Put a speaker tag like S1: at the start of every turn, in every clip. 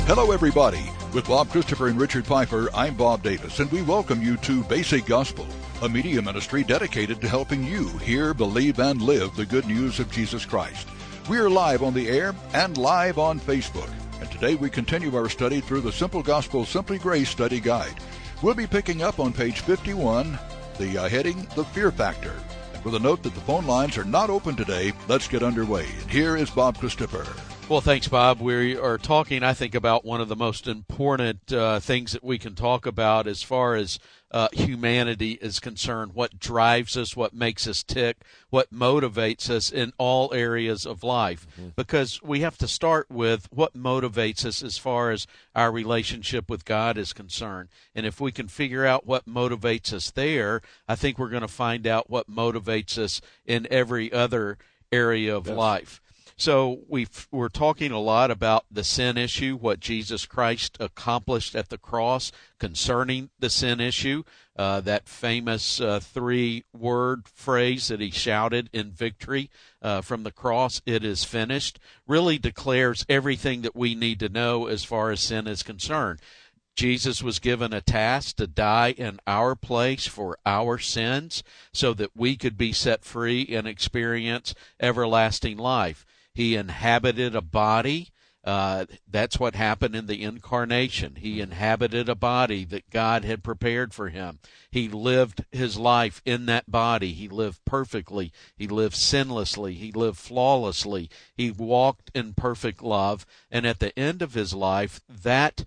S1: Hello, everybody. With Bob Christopher and Richard Pfeiffer, I'm Bob Davis, and we welcome you to Basic Gospel, a media ministry dedicated to helping you hear, believe, and live the good news of Jesus Christ. We are live on the air and live on Facebook, and today we continue our study through the Simple Gospel Simply Grace Study Guide. We'll be picking up on page 51, the heading, The Fear Factor. And with a note that the phone lines are not open today, let's get underway. And here is Bob Christopher.
S2: Well, thanks, Bob. We are talking, I think, about one of the most important things that we can talk about as far as humanity is concerned, what drives us, what makes us tick, what motivates us in all areas of life. Because we have to start with what motivates us as far as our relationship with God is concerned. And if we can figure out what motivates us there, I think we're going to find out what motivates us in every other area of life. So we're talking a lot about the sin issue, what Jesus Christ accomplished at the cross concerning the sin issue, that famous three-word phrase that he shouted in victory from the cross, "It is finished," really declares everything that we need to know as far as sin is concerned. Jesus was given a task to die in our place for our sins so that we could be set free and experience everlasting life. He inhabited a body. That's what happened in the incarnation. He inhabited a body that God had prepared for him. He lived his life in that body. He lived perfectly. He lived sinlessly. He lived flawlessly. He walked in perfect love. And at the end of his life, that,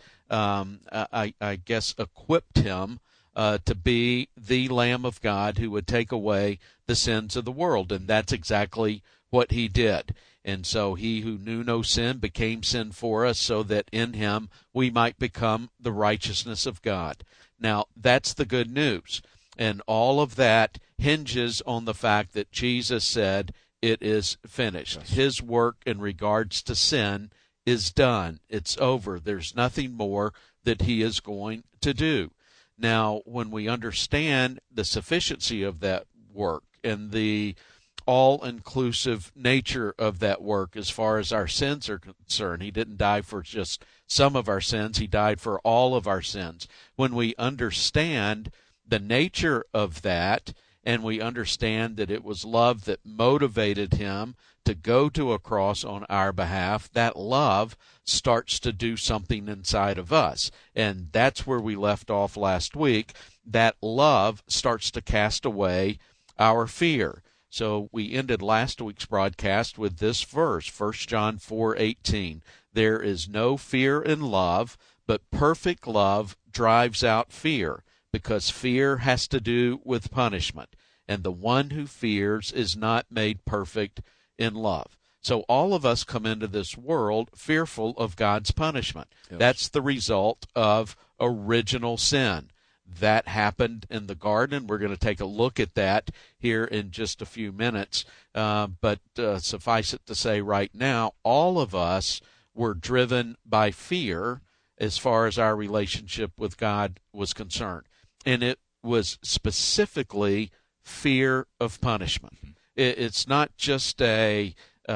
S2: I guess, equipped him to be the Lamb of God who would take away the sins of the world. And that's exactly what he did. And so he who knew no sin became sin for us so that in him we might become the righteousness of God. Now, that's the good news. And all of that hinges on the fact that Jesus said, "It is finished." Yes. His work in regards to sin is done. It's over. There's nothing more that he is going to do. Now, when we understand the sufficiency of that work and the all-inclusive nature of that work as far as our sins are concerned. He didn't die for just some of our sins. He died for all of our sins. When we understand the nature of that, and we understand that it was love that motivated him to go to a cross on our behalf, that love starts to do something inside of us. And that's where we left off last week. That love starts to cast away our fear. So we ended last week's broadcast with this verse, 1 John 4:18. There is no fear in love, but perfect love drives out fear, because fear has to do with punishment, and the one who fears is not made perfect in love. So all of us come into this world fearful of God's punishment. Yes. That's the result of original sin. That happened in the garden. We're going to take a look at that here in just a few minutes. But suffice it to say right now, all of us were driven by fear as far as our relationship with God was concerned. And it was specifically fear of punishment. It's not just an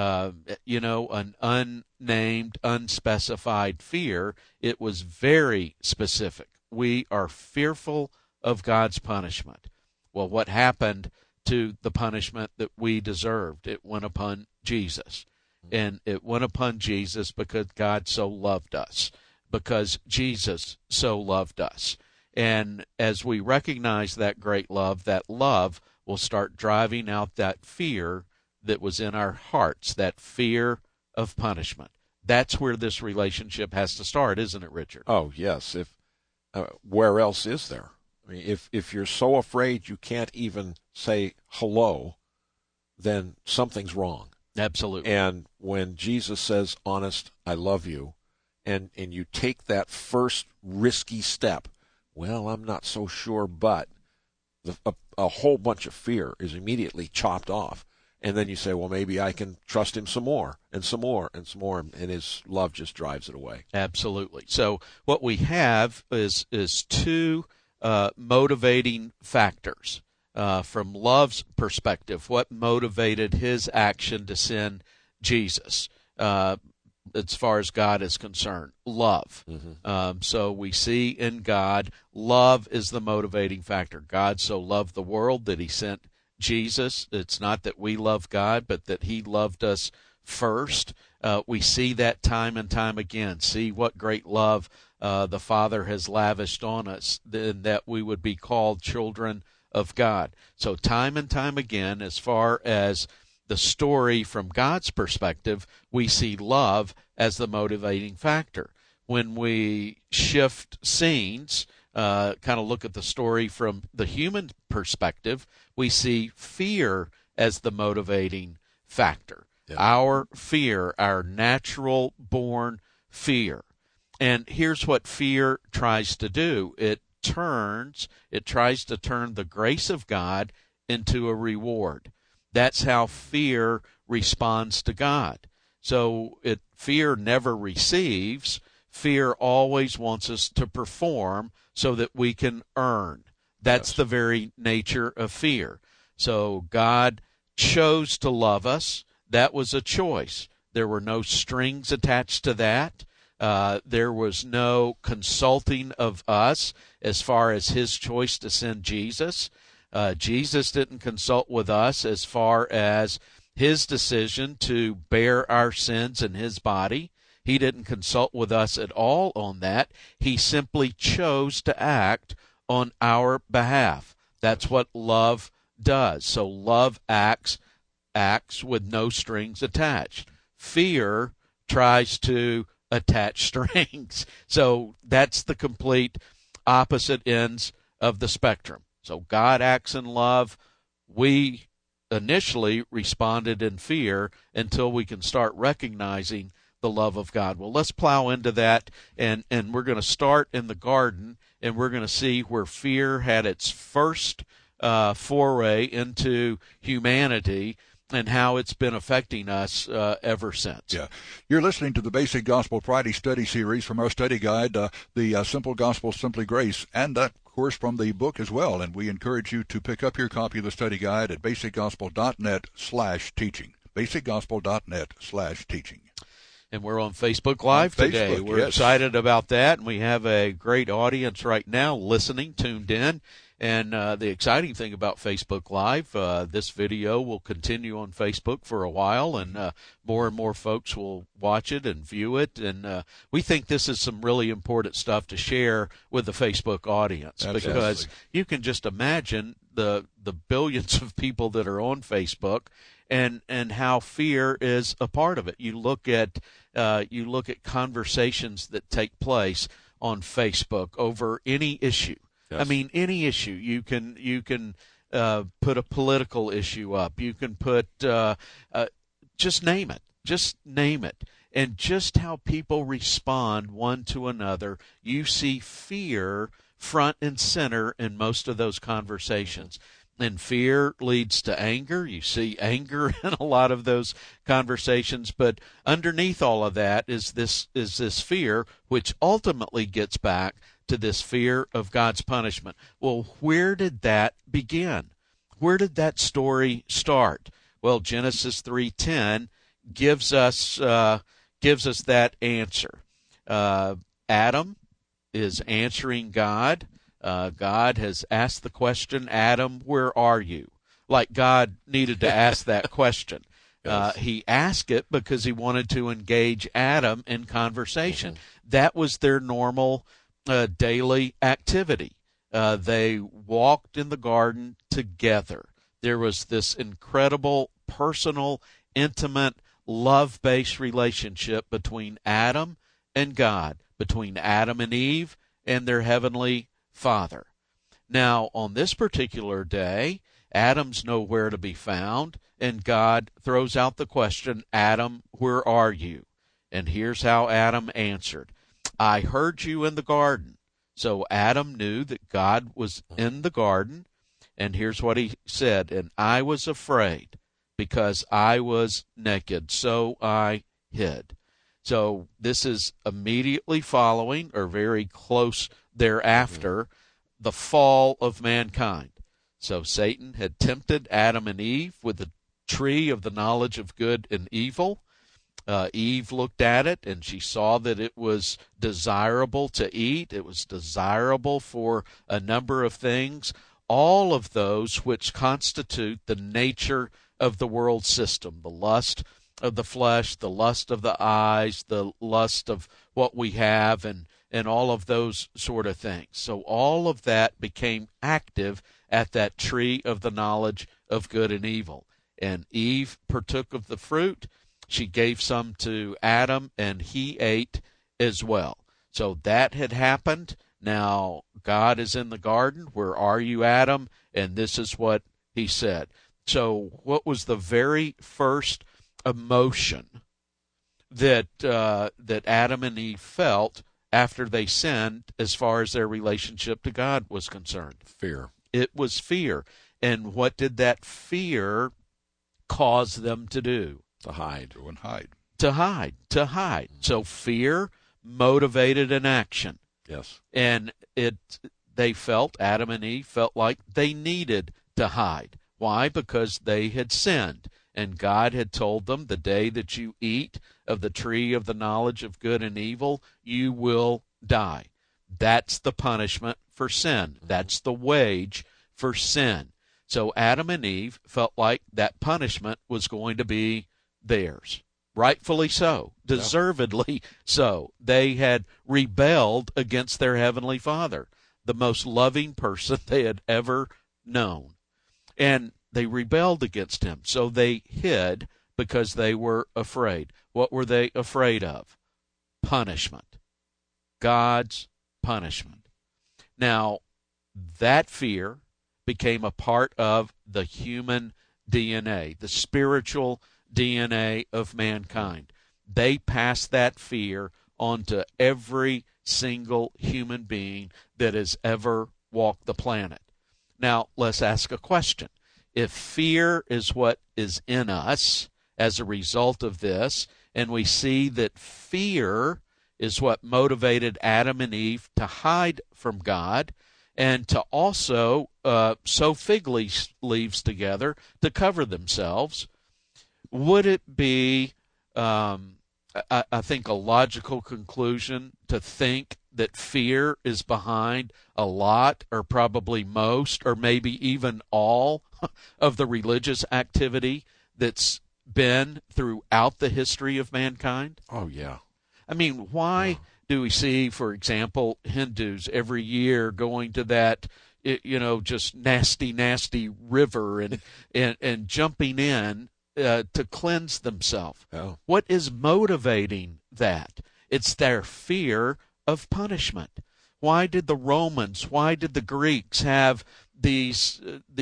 S2: unnamed, unspecified fear. It was very specific. We are fearful of God's punishment. Well, what happened to the punishment that we deserved? It went upon Jesus. And it went upon Jesus because God so loved us, because Jesus so loved us. And as we recognize that great love, that love will start driving out that fear that was in our hearts, that fear of punishment. That's where this relationship has to start, isn't it, Richard?
S3: Oh, yes. Where else is there? I mean, if you're so afraid you can't even say hello, then something's wrong.
S2: Absolutely.
S3: And when Jesus says, "Honest, I love you," and you take that first risky step, well, I'm not so sure, but a whole bunch of fear is immediately chopped off. And then you say, well, maybe I can trust him some more, and some more, and some more, and his love just drives it away.
S2: Absolutely. So what we have is two motivating factors. From love's perspective, what motivated his action to send Jesus? as far as God is concerned, love. So we see in God, love is the motivating factor. God so loved the world that he sent Jesus. It's not that we love God, but that he loved us first. We see that time and time again. See what great love the Father has lavished on us, that we would be called children of God. So time and time again, as far as the story from God's perspective, we see love as the motivating factor. When we shift scenes, kind of look at the story from the human perspective, we see fear as the motivating factor. Yeah. Our fear, our natural born fear. And here's what fear tries to do. It tries to turn the grace of God into a reward. That's how fear responds to God. So fear never receives. Fear always wants us to perform so that we can earn. That's the very nature of fear. So God chose to love us. That was a choice. There were no strings attached to that. There was no consulting of us as far as his choice to send Jesus. Jesus didn't consult with us as far as his decision to bear our sins in his body. He didn't consult with us at all on that. He simply chose to act on our behalf. That's what love does. So love acts with no strings attached. Fear tries to attach strings. So that's the complete opposite ends of the spectrum. So God acts in love. We initially responded in fear until we can start recognizing the love of God. Well, let's plow into that, and we're going to start in the garden, and we're going to see where fear had its first foray into humanity and how it's been affecting us ever since.
S1: Yeah. You're listening to the Basic Gospel Friday study series from our study guide, the Simple Gospel, Simply Grace, and of course from the book as well. And we encourage you to pick up your copy of the study guide at basicgospel.net/teaching. basicgospel.net/teaching.
S2: And we're on Facebook Live today. We're excited about that, and we have a great audience right now listening, tuned in. And the exciting thing about Facebook Live, this video will continue on Facebook for a while, and more folks will watch it and view it. And we think this is some really important stuff to share with the Facebook audience. Absolutely. Because you can just imagine the billions of people that are on Facebook and how fear is a part of it. You look at conversations that take place on Facebook over any issue. Yes. I mean, any issue. You can put a political issue up. You can put just name it. Just name it. And just how people respond one to another, you see fear front and center in most of those conversations. And fear leads to anger. You see anger in a lot of those conversations. But underneath all of that is this fear, which ultimately gets back to this fear of God's punishment. Well, where did that begin? Where did that story start? Well, Genesis 3:10 gives us that answer. Adam is answering God. God has asked the question, Adam, where are you? Like God needed to ask that question. Yes. He asked it because he wanted to engage Adam in conversation. Mm-hmm. That was their normal daily activity. They walked in the garden together. There was this incredible, personal, intimate, love-based relationship between Adam and God, between Adam and Eve and their heavenly Father. Now, on this particular day, Adam's nowhere to be found, and God throws out the question, Adam, where are you? And here's how Adam answered. I heard you in the garden. So Adam knew that God was in the garden, and here's what he said, and I was afraid because I was naked, so I hid. So this is immediately following, or very close thereafter, the fall of mankind. So Satan had tempted Adam and Eve with the tree of the knowledge of good and evil. Eve looked at it, and she saw that it was desirable to eat. It was desirable for a number of things, all of those which constitute the nature of the world system, the lust of the flesh, the lust of the eyes, the lust of what we have, and all of those sort of things. So all of that became active at that tree of the knowledge of good and evil. And Eve partook of the fruit. She gave some to Adam, and he ate as well. So that had happened. Now God is in the garden. Where are you, Adam? And this is what he said. So what was the very first emotion that Adam and Eve felt after they sinned as far as their relationship to God was concerned?
S3: Fear.
S2: It was fear. And what did that fear cause them to do?
S3: To hide.
S1: Go and hide.
S2: To hide. So fear motivated an action.
S3: Yes.
S2: And Adam and Eve felt like they needed to hide. Why? Because they had sinned. And God had told them, the day that you eat of the tree of the knowledge of good and evil, you will die. That's the punishment for sin. That's the wage for sin. So Adam and Eve felt like that punishment was going to be theirs. Rightfully so. Deservedly so. They had rebelled against their Heavenly Father, the most loving person they had ever known. And they rebelled against him. So they hid because they were afraid. What were they afraid of? Punishment. God's punishment. Now, that fear became a part of the human DNA, the spiritual DNA of mankind. They passed that fear on to every single human being that has ever walked the planet. Now, let's ask a question. If fear is what is in us as a result of this, and we see that fear is what motivated Adam and Eve to hide from God and to also sew fig leaves together to cover themselves, would it be, I think, a logical conclusion to think that fear is behind a lot, or probably most, or maybe even all of the religious activity that's been throughout the history of mankind?
S3: Oh, yeah.
S2: I mean, why do we see, for example, Hindus every year going to that, just nasty river and jumping in to cleanse themselves?
S3: Oh.
S2: What is motivating that? It's their fear of punishment. Why did the Romans, why did the Greeks have these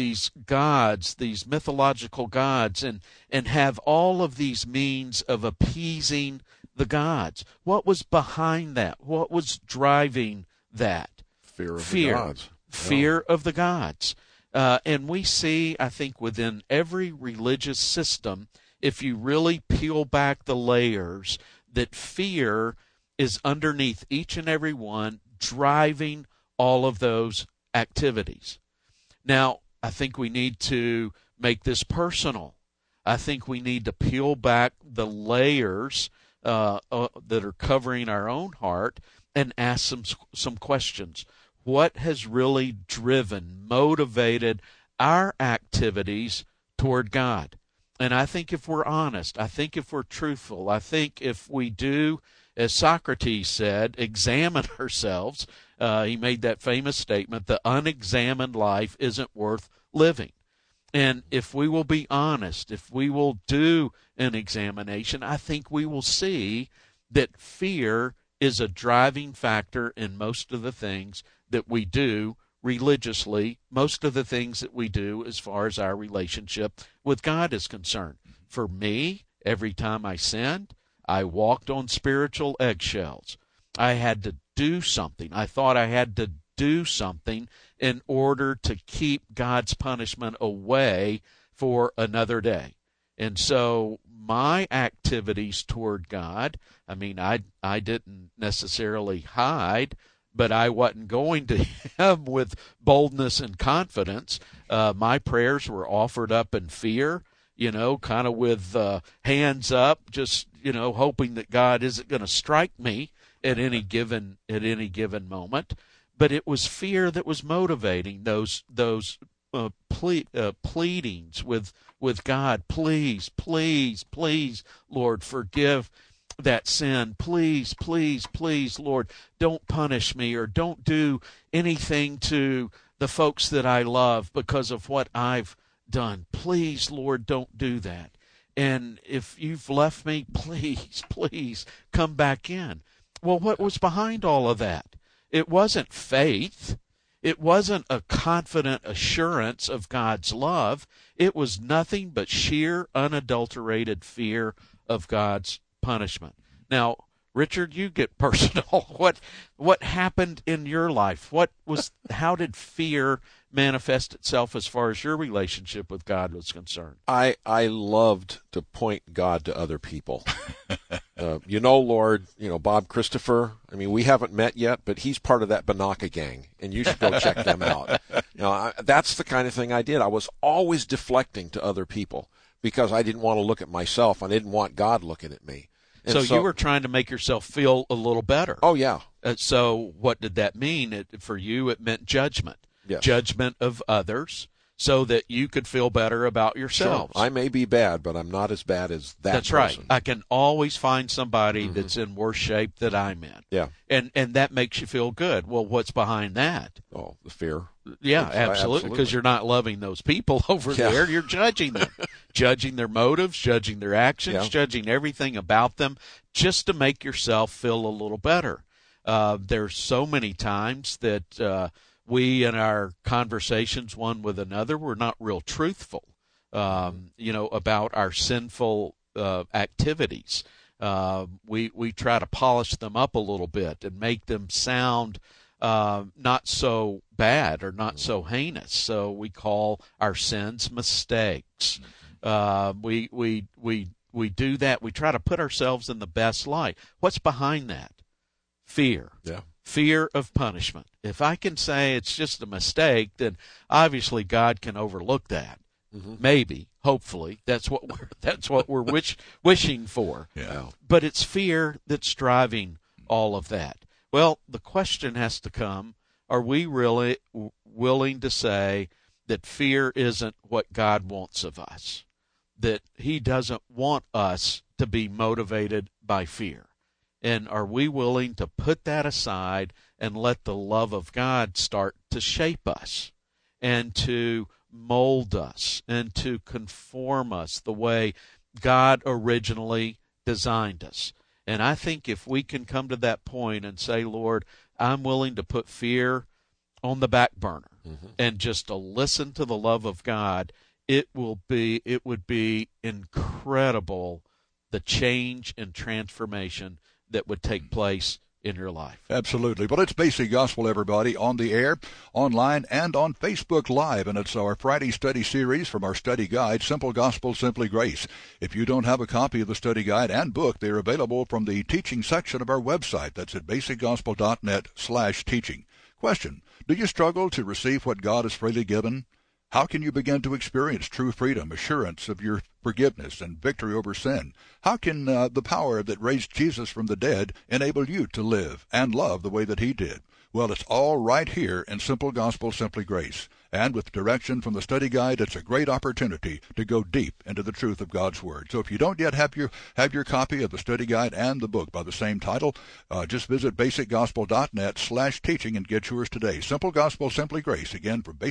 S2: gods, these mythological gods, and have all of these means of appeasing the gods? What was behind that? What was driving that?
S3: Fear of the gods.
S2: Fear of the gods. And we see, I think, within every religious system, if you really peel back the layers, that fear is underneath each and every one, driving all of those activities. Now, I think we need to make this personal. I think we need to peel back the layers that are covering our own heart and ask some questions. What has really driven, motivated our activities toward God? And I think if we're honest, I think if we're truthful, I think if we do, as Socrates said, examine ourselves. He made that famous statement, the unexamined life isn't worth living. And if we will be honest, if we will do an examination, I think we will see that fear is a driving factor in most of the things that we do religiously, most of the things that we do as far as our relationship with God is concerned. For me, every time I sinned, I walked on spiritual eggshells. I had to do something. I thought I had to do something in order to keep God's punishment away for another day. And so my activities toward God, I mean, I didn't necessarily hide, but I wasn't going to him with boldness and confidence. My prayers were offered up in fear. kind of with hands up, just, hoping that God isn't going to strike me at any given moment. But it was fear that was motivating those pleadings with God. Please, please, please, Lord, forgive that sin. Please, please, please, Lord, don't punish me, or don't do anything to the folks that I love because of what I've done. Please, Lord, don't do that. And if you've left me, please, please come back in. Well, what was behind all of that? It wasn't faith. It wasn't a confident assurance of God's love. It was nothing but sheer, unadulterated fear of God's punishment. Now, Richard, you get personal. What happened in your life? How did fear manifest itself as far as your relationship with God was concerned?
S3: I loved to point God to other people. Lord, Bob Christopher, we haven't met yet, but he's part of that Banaka gang, and you should go check them out. That's the kind of thing I did. I was always deflecting to other people because I didn't want to look at myself. I didn't want God looking at me.
S2: So you were trying to make yourself feel a little better.
S3: Oh, yeah.
S2: So what did that mean? For you, it meant judgment.
S3: Yes.
S2: Judgment of others so that you could feel better about yourselves.
S3: Sure. I may be bad, but I'm not as bad as that
S2: That's
S3: person.
S2: Right. I can always find somebody that's in worse shape than I'm in.
S3: Yeah.
S2: And that makes you feel good. Well, what's behind that?
S3: Oh, the fear.
S2: Yeah, absolutely. Because you're not loving those people over there. You're judging them. Judging their motives, judging their actions, judging everything about them just to make yourself feel a little better. There's so many times that we in our conversations one with another, we're not real truthful, about our sinful activities. We try to polish them up a little bit and make them sound not so bad or not so heinous. So we call our sins mistakes. We do that. We try to put ourselves in the best light. What's behind that? Fear.
S3: Yeah.
S2: Fear of punishment. If I can say it's just a mistake, then obviously God can overlook that. Mm-hmm. Maybe, hopefully, that's what we're wishing for.
S1: Yeah.
S2: But it's fear that's driving all of that. Well, the question has to come: are we really willing to say that fear isn't what God wants of us? That He doesn't want us to be motivated by fear? And are we willing to put that aside and let the love of God start to shape us and to mold us and to conform us the way God originally designed us? And I think if we can come to that point and say, Lord, I'm willing to put fear on the back burner and just to listen to the love of God, it would be incredible, the change and transformation that would take place in your life.
S1: Absolutely. Well, it's Basic Gospel, everybody, on the air, online, and on Facebook Live. And it's our Friday study series from our study guide, Simple Gospel, Simply Grace. If you don't have a copy of the study guide and book, they're available from the teaching section of our website. That's at basicgospel.net/teaching. Question: do you struggle to receive what God has freely given? How can you begin to experience true freedom, assurance of your forgiveness, and victory over sin? How can the power that raised Jesus from the dead enable you to live and love the way that He did? Well, it's all right here in Simple Gospel, Simply Grace. And with direction from the study guide, it's a great opportunity to go deep into the truth of God's Word. So if you don't yet have your copy of the study guide and the book by the same title, just visit basicgospel.net/teaching and get yours today. Simple Gospel, Simply Grace, again, from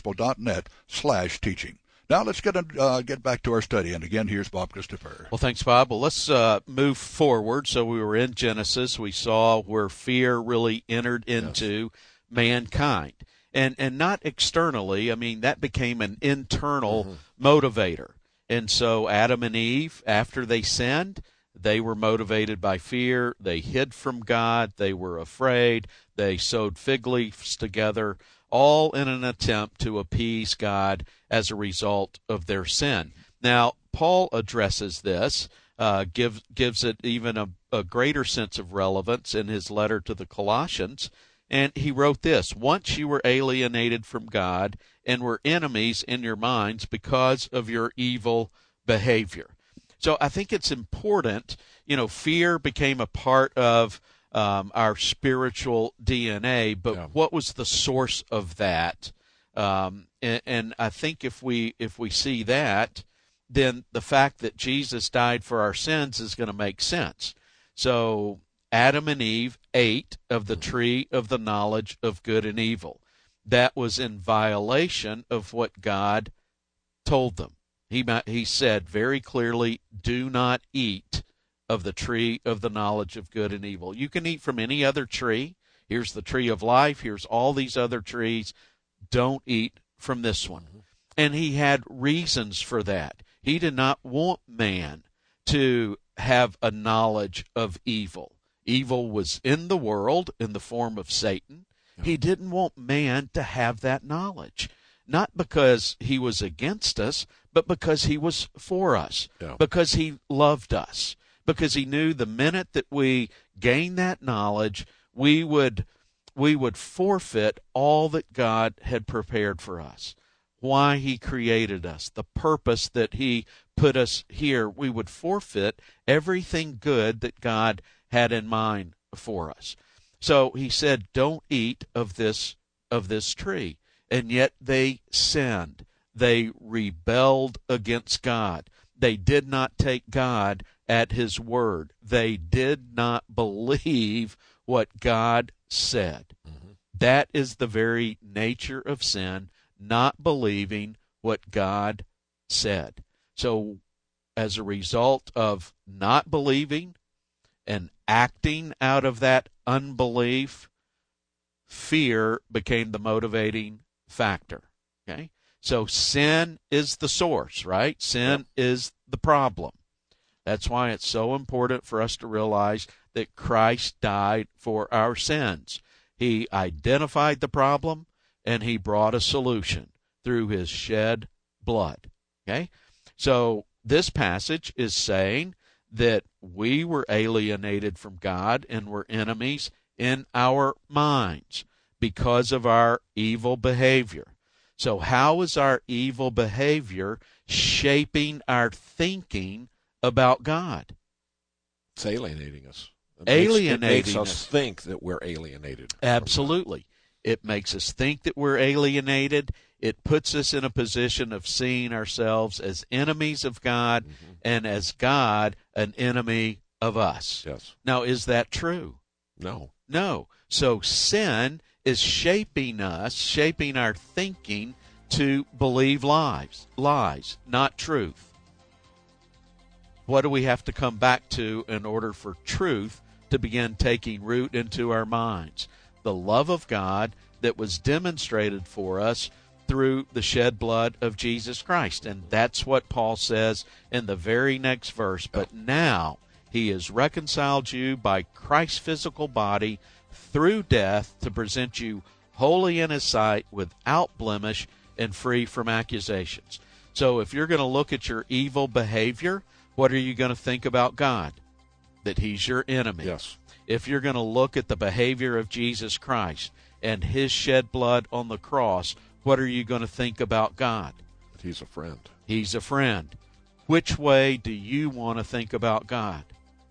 S1: basicgospel.net/teaching. Now let's get back to our study. And again, here's Bob Christopher.
S2: Well, thanks, Bob. Well, let's move forward. So we were in Genesis. We saw where fear really entered into mankind. And not externally. I mean, that became an internal motivator. And so Adam and Eve, after they sinned, they were motivated by fear. They hid from God. They were afraid. They sewed fig leaves together, all in an attempt to appease God as a result of their sin. Now, Paul addresses this, gives it even a greater sense of relevance in his letter to the Colossians. And he wrote this: once you were alienated from God and were enemies in your minds because of your evil behavior. So I think it's important, fear became a part of our spiritual DNA, but what was the source of that? And I think if we see that, then the fact that Jesus died for our sins is going to make sense. So Adam and Eve ate of the tree of the knowledge of good and evil. That was in violation of what God told them. He said very clearly, do not eat of the tree of the knowledge of good and evil. You can eat from any other tree. Here's the tree of life. Here's all these other trees. Don't eat from this one. And he had reasons for that. He did not want man to have a knowledge of evil. Evil was in the world in the form of Satan. He didn't want man to have that knowledge, not because he was against us, but because he was for us, because he loved us, because he knew the minute that we gained that knowledge, we would forfeit all that God had prepared for us, why he created us, the purpose that he put us here. We would forfeit everything good that God had in mind for us. So he said, don't eat of this tree. And yet they sinned. They rebelled against God. They did not take God at his word. They did not believe what God said. That is the very nature of sin, not believing what God said. So as a result of not believing and acting out of that unbelief, fear became the motivating factor. Okay? So sin is the source, right? Sin is the problem. That's why it's so important for us to realize that Christ died for our sins. He identified the problem, and he brought a solution through his shed blood. Okay? So this passage is saying that we were alienated from God and were enemies in our minds because of our evil behavior. So how is our evil behavior shaping our thinking about God?
S3: It's alienating us.
S2: It
S3: makes us think that we're alienated.
S2: Absolutely. It makes us think that we're alienated. It puts us in a position of seeing ourselves as enemies of God and as God an enemy of us.
S3: Yes.
S2: Now, is that true?
S3: No.
S2: No. So sin is shaping us, shaping our thinking to believe lies, not truth. What do we have to come back to in order for truth to begin taking root into our minds? The love of God that was demonstrated for us through the shed blood of Jesus Christ. And that's what Paul says in the very next verse. But now he has reconciled you by Christ's physical body through death to present you holy in his sight, without blemish, and free from accusations. So if you're going to look at your evil behavior, what are you going to think about God? That he's your enemy.
S3: Yes.
S2: If you're going to look at the behavior of Jesus Christ and his shed blood on the cross, what are you going to think about God?
S3: That he's a friend.
S2: He's a friend. Which way do you want to think about God?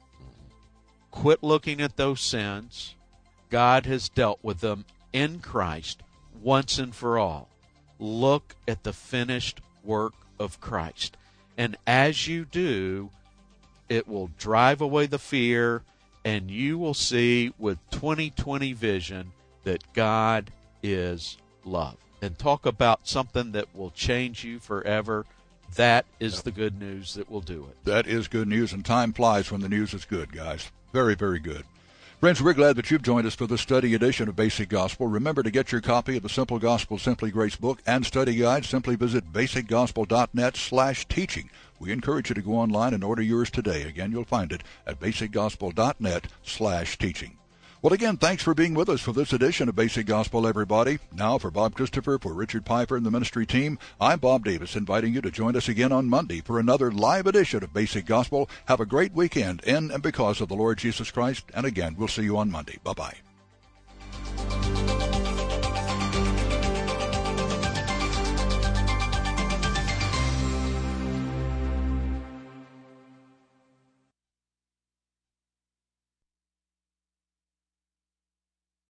S2: Quit looking at those sins. God has dealt with them in Christ once and for all. Look at the finished work of Christ. And as you do, it will drive away the fear, and you will see with 20/20 vision that God is love. And talk about something that will change you forever. That is the good news that will do it.
S1: That is good news, and time flies when the news is good, guys. Very, very good. Friends, we're glad that you've joined us for the study edition of Basic Gospel. Remember, to get your copy of the Simple Gospel, Simply Grace book and study guide, simply visit basicgospel.net/teaching. We encourage you to go online and order yours today. Again, you'll find it at basicgospel.net/teaching. Well, again, thanks for being with us for this edition of Basic Gospel, everybody. Now, for Bob Christopher, for Richard Pfeiffer and the ministry team, I'm Bob Davis, inviting you to join us again on Monday for another live edition of Basic Gospel. Have a great weekend in and because of the Lord Jesus Christ. And again, we'll see you on Monday. Bye-bye.